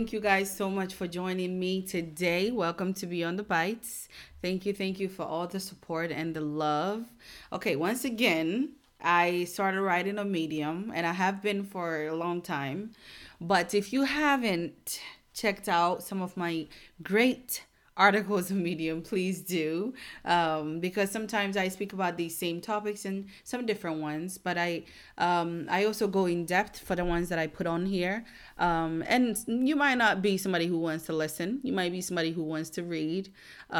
Thank you guys so much for joining me today. Welcome to Beyond the Bites. Thank you for all the support and the love. Okay, once again, I started writing on Medium and I have been for a long time. But if you haven't checked out some of my great articles on Medium, please do. Because sometimes I speak about these same topics and some different ones, but I also go in depth for the ones that I put on here. And you might not be somebody who wants to listen. You might be somebody who wants to read.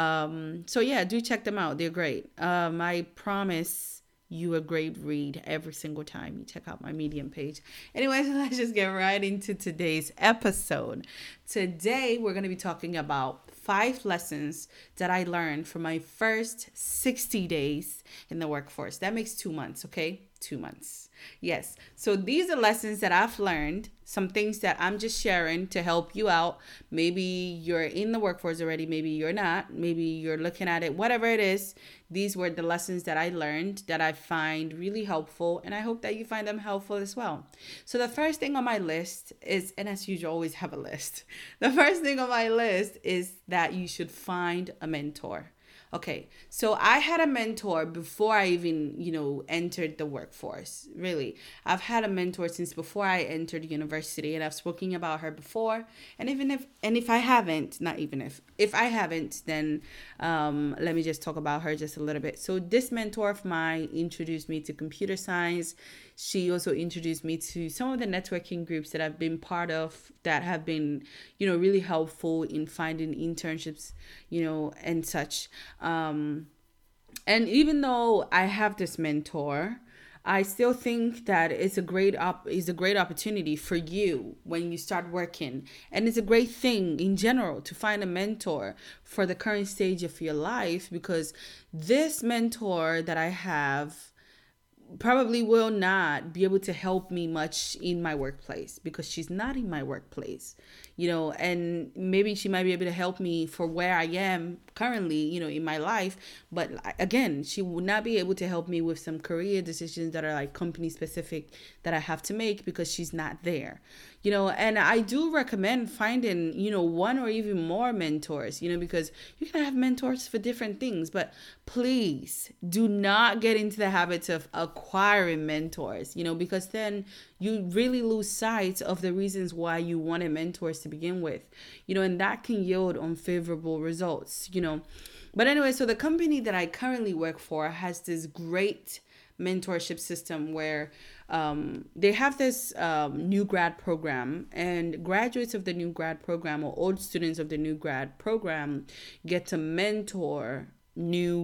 So yeah, do check them out. They're great. I promise you a great read every single time you check out my Medium page. Anyways, let's just get right into today's episode. Today, we're going to be talking about 5 lessons that I learned from my first 60 days in the workforce. That makes 2 months, okay? 2 months. Yes. So these are lessons that I've learned, some things that I'm just sharing to help you out. Maybe you're in the workforce already, maybe you're not, maybe you're looking at it, whatever it is. These were the lessons that I learned that I find really helpful, and I hope that you find them helpful as well. So the first thing on my list is, and as usual, always have a list. The first thing on my list is that you should find a mentor. Okay, so I had a mentor before I even, entered the workforce. Really, I've had a mentor since before I entered university, and I've spoken about her before. And if I haven't, not even if I haven't, then let me just talk about her just a little bit. So this mentor of mine introduced me to computer science. She also introduced me to some of the networking groups that I've been part of that have been, really helpful in finding internships, and such. And even though I have this mentor, I still think that it's a great opportunity for you when you start working. And it's a great thing in general to find a mentor for the current stage of your life, because this mentor that I have probably will not be able to help me much in my workplace because she's not in my workplace, and maybe she might be able to help me for where I am currently, in my life. But again, she would not be able to help me with some career decisions that are like company specific that I have to make because she's not there, and I do recommend finding, one or even more mentors, because you can have mentors for different things, but please do not get into the habits of acquiring mentors, because then you really lose sight of the reasons why you wanted mentors to begin with, and that can yield unfavorable results, But anyway, so the company that I currently work for has this great mentorship system where they have this new grad program, and graduates of the new grad program or old students of the new grad program get to mentor new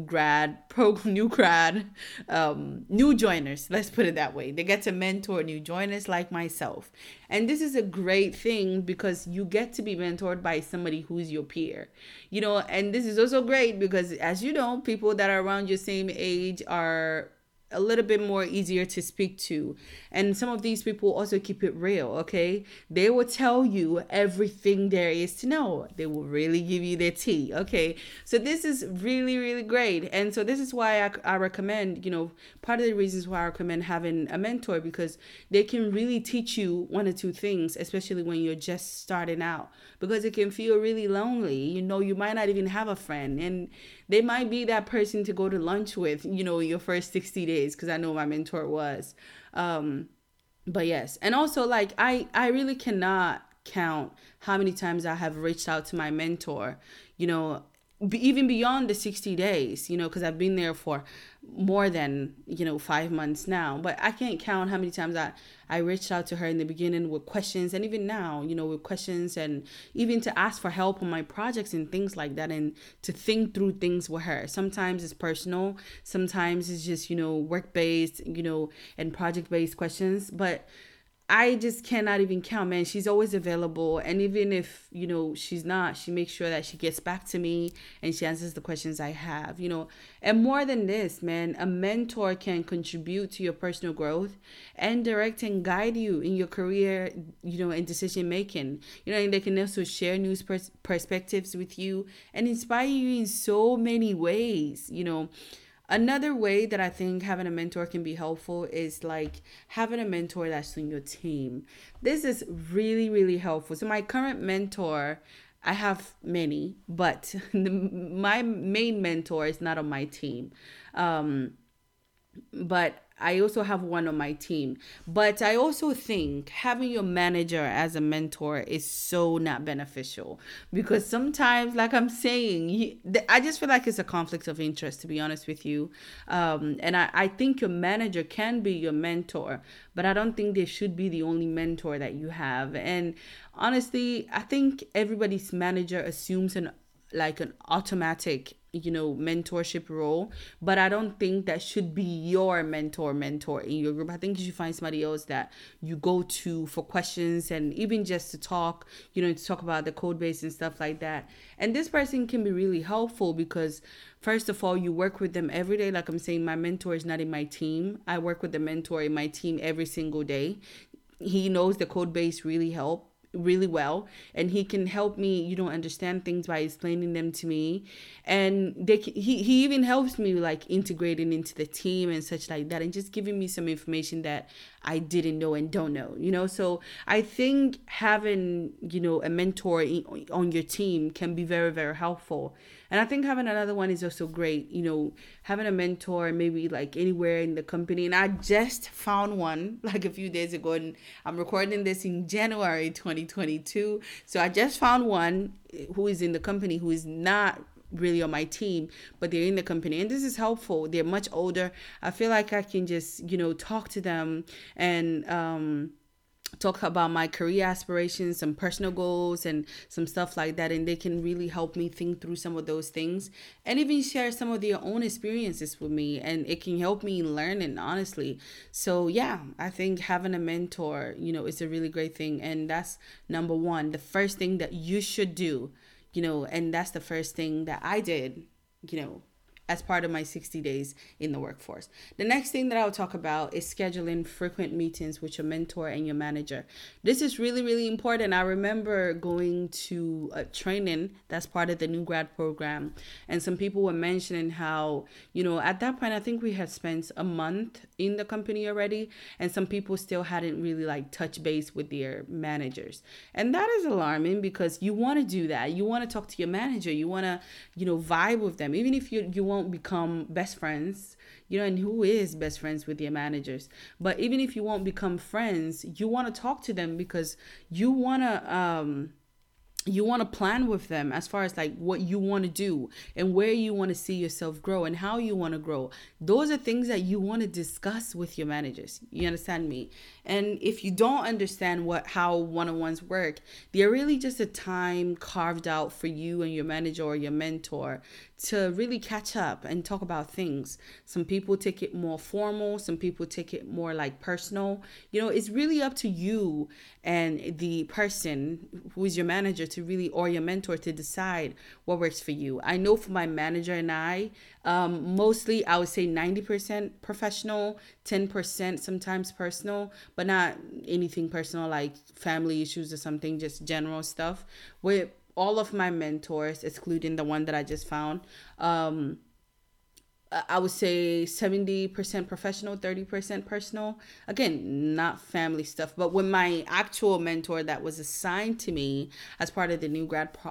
joiners. Let's put it that way. They get to mentor new joiners like myself. And this is a great thing because you get to be mentored by somebody who's your peer, and this is also great because, as you know, people that are around your same age are a little bit more easier to speak to. And some of these people also keep it real, okay? They will tell you everything there is to know. They will really give you their tea, okay? So this is really, really great. And so this is why I recommend, part of the reasons why I recommend having a mentor, because they can really teach you one or two things, especially when you're just starting out, because it can feel really lonely. You might not even have a friend, and they might be that person to go to lunch with, your first 60 days, because I know my mentor was. But yes. And also, like, I really cannot count how many times I have reached out to my mentor, even beyond the 60 days, because I've been there for more than, 5 months now. But I can't count how many times I reached out to her in the beginning with questions, and even now, with questions, and even to ask for help on my projects and things like that, and to think through things with her. Sometimes it's personal, sometimes it's just, work-based, and project-based questions. But I just cannot even count, man. She's always available. And even if, she's not, she makes sure that she gets back to me and she answers the questions I have, And more than this, man, a mentor can contribute to your personal growth and direct and guide you in your career, and decision making. And they can also share new perspectives with you and inspire you in so many ways, Another way that I think having a mentor can be helpful is like having a mentor that's on your team. This is really, really helpful. So, my current mentor, I have many, but my main mentor is not on my team. Um, but I also have one on my team. But I also think having your manager as a mentor is so not beneficial because sometimes, like I'm saying, I just feel like it's a conflict of interest, to be honest with you. And I think your manager can be your mentor, but I don't think they should be the only mentor that you have. And honestly, I think everybody's manager assumes an automatic mentorship role, but I don't think that should be your mentor in your group. I think you should find somebody else that you go to for questions and even just to talk, to talk about the code base and stuff like that. And this person can be really helpful because first of all, you work with them every day. Like I'm saying, my mentor is not in my team. I work with the mentor in my team every single day. He knows the code base really well, and he can help me understand things by explaining them to me. And he even helps me like integrating into the team and such like that, and just giving me some information that I didn't know and don't know, so I think having a mentor on your team can be very, very helpful. And I think having another one is also great, having a mentor maybe like anywhere in the company. And I just found one like a few days ago, and I'm recording this in January 2022. So I just found one who is in the company who is not really on my team, but they're in the company, and this is helpful. They're much older. I feel like I can just talk to them and talk about my career aspirations, some personal goals, and some stuff like that. And they can really help me think through some of those things and even share some of their own experiences with me. And it can help me learn, and honestly. So yeah, I think having a mentor, is a really great thing. And that's number one, the first thing that you should do, and that's the first thing that I did, as part of my 60 days in the workforce. The next thing that I'll talk about is scheduling frequent meetings with your mentor and your manager. This is really, really important. I remember going to a training that's part of the new grad program, and some people were mentioning how, at that point, I think we had spent a month in the company already, and some people still hadn't really like touch base with their managers. And that is alarming because you want to do that. You want to talk to your manager. You want to, vibe with them, even if you won't become best friends, and who is best friends with your managers. But even if you won't become friends, you want to talk to them because you want to plan with them as far as like what you want to do and where you want to see yourself grow and how you want to grow. Those are things that you want to discuss with your managers. You understand me? And if you don't understand how one-on-ones work, they're really just a time carved out for you and your manager or your mentor to really catch up and talk about things. Some people take it more formal. Some people take it more like personal. It's really up to you and the person who is your manager to really, or your mentor, to decide what works for you. I know for my manager and I, mostly I would say 90% professional, 10% sometimes personal, but not anything personal like family issues or something, just general stuff. With all of my mentors, excluding the one that I just found, I would say 70% professional, 30% personal. Again, not family stuff. But with my actual mentor that was assigned to me as part of the new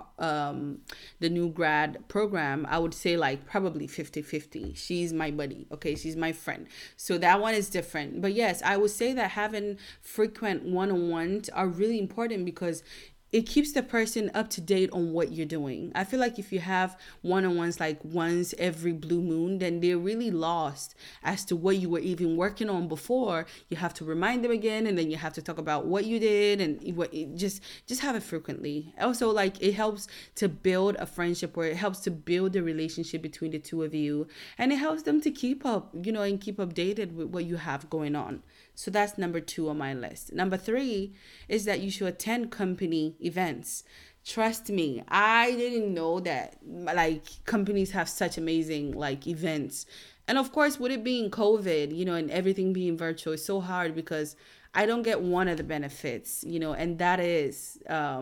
grad program, I would say like probably 50-50. She's my buddy. Okay, she's my friend. So that one is different. But yes, I would say that having frequent one-on-ones are really important because it keeps the person up to date on what you're doing. I feel like if you have one-on-ones like once every blue moon, then they're really lost as to what you were even working on before. You have to remind them again, and then you have to talk about what you did, and just have it frequently. Also, like, it helps to build a friendship, or it helps to build a relationship between the two of you, and it helps them to keep up, and keep updated with what you have going on. So that's number 2 on my list. Number 3 is that you should attend company events. Trust me, I didn't know that like companies have such amazing like events. And of course, with it being COVID, and everything being virtual, it's so hard because I don't get one of the benefits, and that is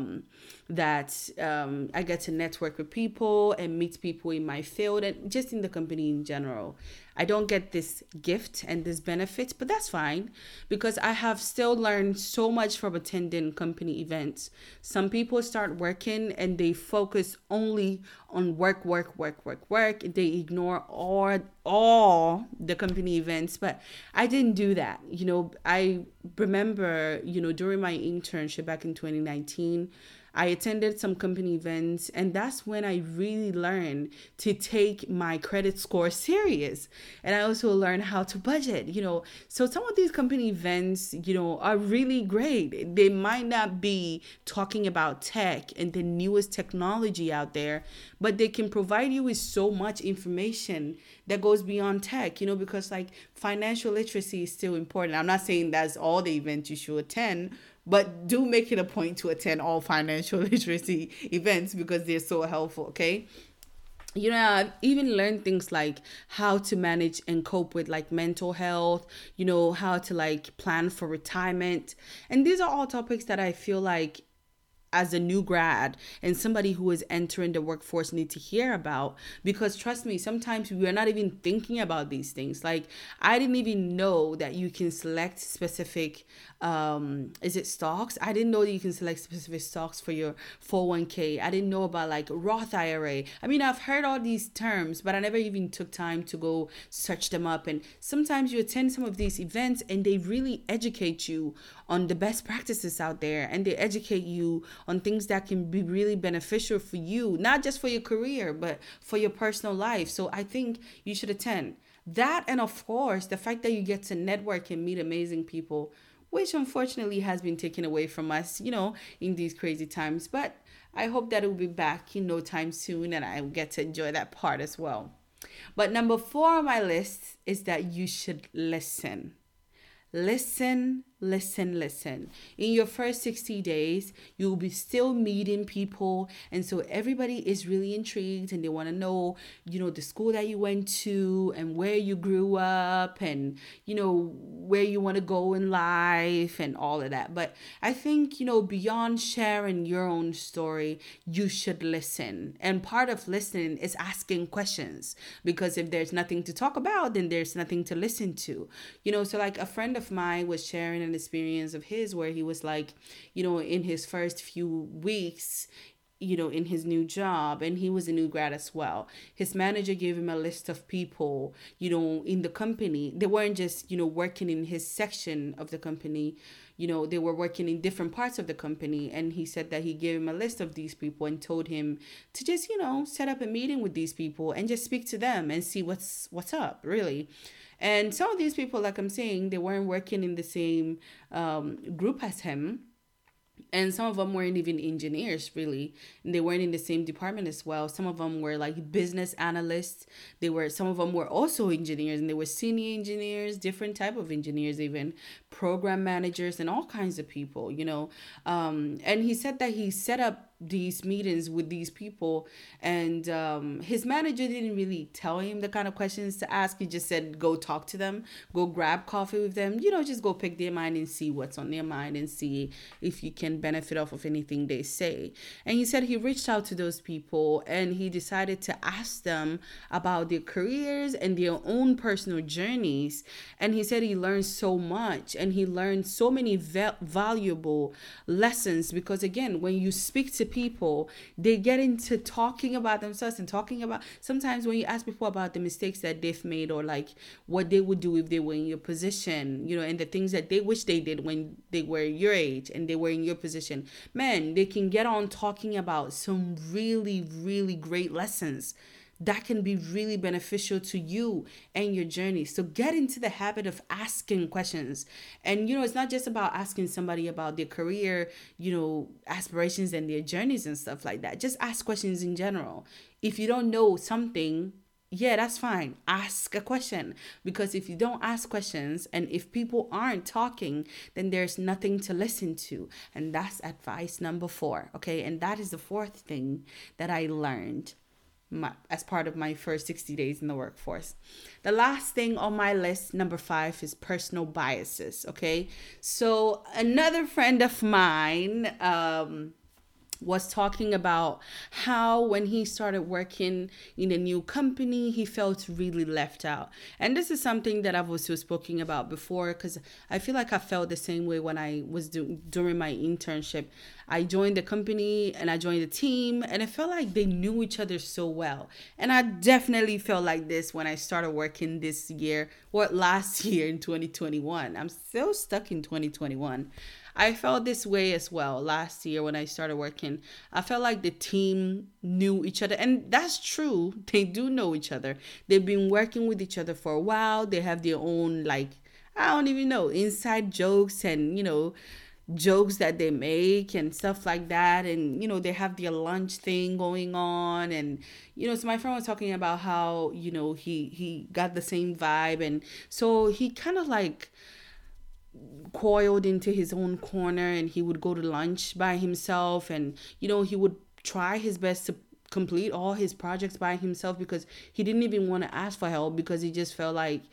that I get to network with people and meet people in my field and just in the company in general. I don't get this gift and this benefit, but that's fine because I have still learned so much from attending company events. Some people start working and they focus only on work, work, work, work, work. They ignore all the company events, but I didn't do that. I remember, during my internship back in 2019, I attended some company events, and that's when I really learned to take my credit score serious. And I also learned how to budget. So some of these company events, are really great. They might not be talking about tech and the newest technology out there, but they can provide you with so much information that goes beyond tech, because like financial literacy is still important. I'm not saying that's all the events you should attend, but do make it a point to attend all financial literacy events because they're so helpful, okay? I've even learned things like how to manage and cope with like mental health, how to like plan for retirement. And these are all topics that I feel like as a new grad and somebody who is entering the workforce need to hear about, because trust me, sometimes we are not even thinking about these things. Like I didn't even know that you can select specific is it stocks? I didn't know that you can select specific stocks for your 401k. I didn't know about like Roth IRA. I mean, I've heard all these terms, but I never even took time to go search them up. And sometimes you attend some of these events and they really educate you on the best practices out there, and they educate you on things that can be really beneficial for you, not just for your career, but for your personal life. So I think you should attend that. And of course, the fact that you get to network and meet amazing people, which unfortunately has been taken away from us, in these crazy times. But I hope that it will be back in no time soon and I will get to enjoy that part as well. But number 4 on my list is that you should listen. Listen, listen, listen. In your first 60 days, you'll be still meeting people. And so everybody is really intrigued and they want to know, the school that you went to and where you grew up and, where you want to go in life and all of that. But I think, beyond sharing your own story, you should listen. And part of listening is asking questions, because if there's nothing to talk about, then there's nothing to listen to. So like a friend of mine was sharing an experience of his where he was like, in his first few weeks, in his new job, and he was a new grad as well. His manager gave him a list of people, in the company. They weren't just, working in his section of the company, they were working in different parts of the company. And he said that he gave him a list of these people and told him to just, set up a meeting with these people and just speak to them and see what's up, really. And some of these people, like I'm saying, they weren't working in the same group as him. And some of them weren't even engineers, really. And they weren't in the same department as well. Some of them were like business analysts. Some of them were also engineers, and they were senior engineers, different type of engineers, even program managers and all kinds of people, And he said that he set up these meetings with these people, and his manager didn't really tell him the kind of questions to ask. He just said, go talk to them, go grab coffee with them, just go pick their mind and see what's on their mind and see if you can benefit off of anything they say. And he said he reached out to those people and he decided to ask them about their careers and their own personal journeys. And he said he learned so much, and he learned so many valuable lessons, because again, when you speak to people, they get into talking about themselves and talking about, sometimes when you ask people about the mistakes that they've made, or like what they would do if they were in your position, and the things that they wish they did when they were your age and they were in your position, man, they can get on talking about some really, really great lessons that can be really beneficial to you and your journey. So get into the habit of asking questions. And, it's not just about asking somebody about their career, aspirations and their journeys and stuff like that. Just ask questions in general. If you don't know something, yeah, that's fine. Ask a question, because if you don't ask questions and if people aren't talking, then there's nothing to listen to. And that's advice number 4. Okay. And that is the 4th thing that I learned. as part of my first 60 days in the workforce. The last thing on my list, number 5, is personal biases. Okay, so another friend of mine was talking about how when he started working in a new company, he felt really left out. And this is something that I've also spoken about before, because I feel like I felt the same way when I was during my internship. I joined the company and I joined the team, and I felt like they knew each other so well. And I definitely felt like this when I started working this year, or last year in 2021. I'm still stuck in 2021. I felt this way as well last year when I started working. I felt like the team knew each other. And that's true. They do know each other. They've been working with each other for a while. They have their own, like, I don't even know, inside jokes and, jokes that they make and stuff like that. And, they have their lunch thing going on. And, so my friend was talking about how, he got the same vibe. And so he kind of like coiled into his own corner, and he would go to lunch by himself, and he would try his best to complete all his projects by himself, because he didn't even want to ask for help, because he just felt like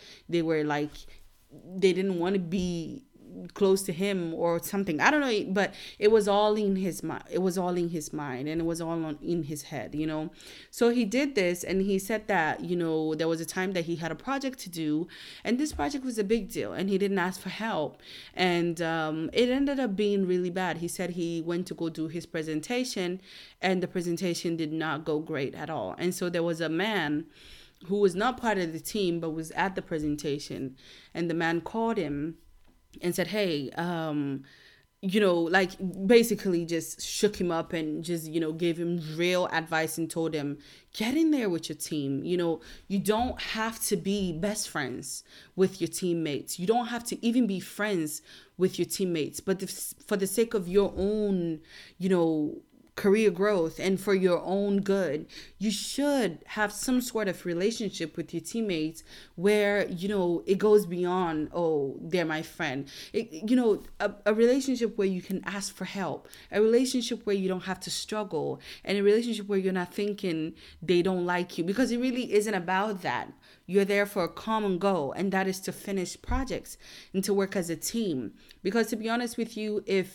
they didn't want to be close to him or something. I don't know, but it was all in his mind. It was all in his mind, and it was all in his head, So he did this, and he said that, there was a time that he had a project to do, and this project was a big deal, and he didn't ask for help. And it ended up being really bad. He said he went to go do his presentation, and the presentation did not go great at all. And so there was a man who was not part of the team, but was at the presentation, and the man called him and said, hey, like basically just shook him up and just, gave him real advice and told him, get in there with your team. You don't have to be best friends with your teammates. You don't have to even be friends with your teammates. But for the sake of your own, career growth and for your own good, you should have some sort of relationship with your teammates where it goes beyond, oh, they're my friend. A relationship where you can ask for help, a relationship where you don't have to struggle, and a relationship where you're not thinking they don't like you, because it really isn't about that. You're there for a common goal, and that is to finish projects and to work as a team. Because to be honest with you, if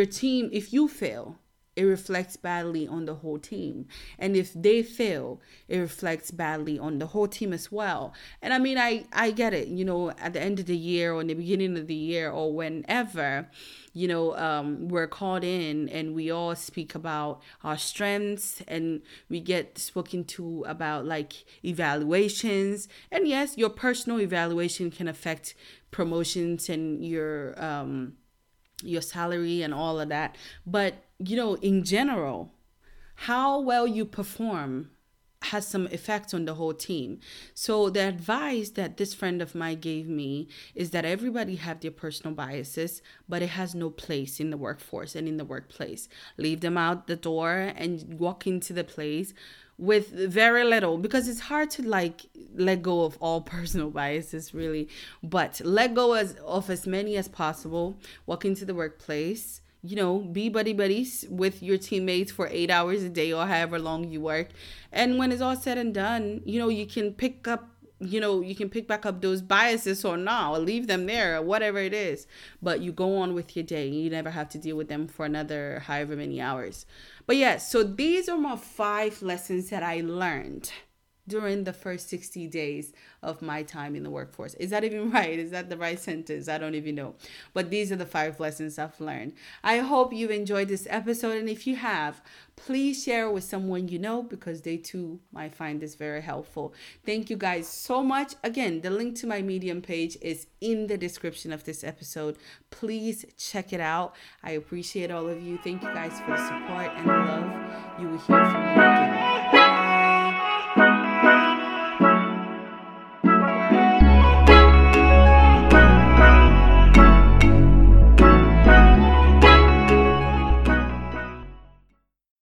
you fail, it reflects badly on the whole team. And if they fail, it reflects badly on the whole team as well. And I mean, I get it, at the end of the year or in the beginning of the year or whenever, we're called in and we all speak about our strengths, and we get spoken to about like evaluations. And yes, your personal evaluation can affect promotions and your salary and all of that. But, in general, how well you perform has some effect on the whole team. So the advice that this friend of mine gave me is that everybody have their personal biases, but it has no place in the workforce and in the workplace. Leave them out the door and walk into the place with very little, because it's hard to let go of all personal biases, really, but let go of as many as possible. Walk into the workplace, be buddies with your teammates for 8 hours a day or however long you work. And when it's all said and done, you can pick back up those biases or not, or leave them there, or whatever it is. But you go on with your day. You never have to deal with them for another however many hours. But yeah, so these are my 5 lessons that I learned during the first 60 days of my time in the workforce. Is that even right? Is that the right sentence? I don't even know. But these are the 5 lessons I've learned. I hope you've enjoyed this episode. And if you have, please share it with someone you know, because they too might find this very helpful. Thank you guys so much. Again, the link to my Medium page is in the description of this episode. Please check it out. I appreciate all of you. Thank you guys for the support and the love. You will hear from me again.